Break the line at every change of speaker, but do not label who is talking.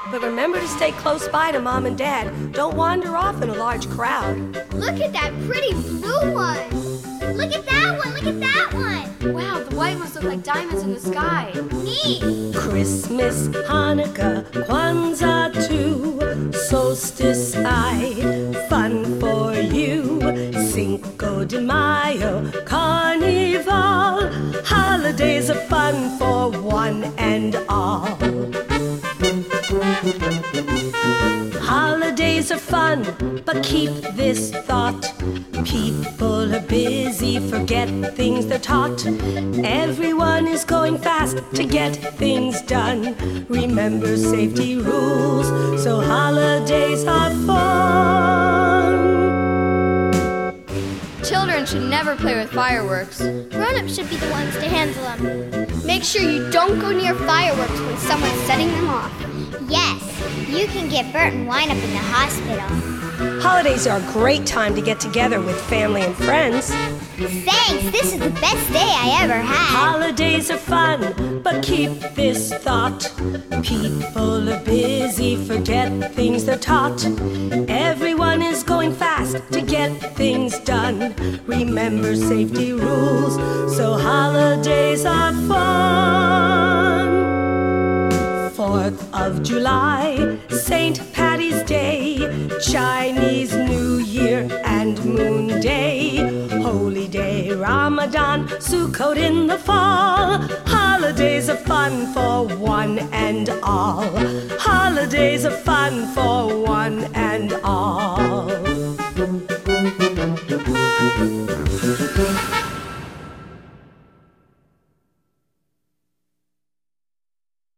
But remember to stay close by to Mom and Dad. Don't wander off in a large crowd.
Look at that pretty blue one. Look at that one. Look at that one.
Wow, the white ones look like diamonds in the sky.
Neat.
Christmas, Hanukkah, Kwanzaa too. Solstice side, fun for you. Cinco de Mayo, Carnival. Holidays are fun for one and all. Holidays are fun, but keep this thought. People are busy, forget things they're taught. Everyone is going fast to get things done. Remember safety rules, so holidays are fun.
Children should never play with fireworks.
Grown-ups should be the ones to handle them. Make sure you don't go near fireworks when someone's setting them off.
Yes, you can get burnt and wind up in the hospital.
Holidays are a great time to get together with family and friends.
Thanks, this is the best day I ever had.
Holidays are fun, but keep this thought. People are busy, forget things they're taught. Everyone is going fast to get things done. Remember safety rules, so holidays are fun. 4th of July, St. Paddy's Day, Chinese New Year and Moon Day, Holy Day, Ramadan, Sukkot in the fall. Holidays are fun for one and all. Holidays are fun for one and all.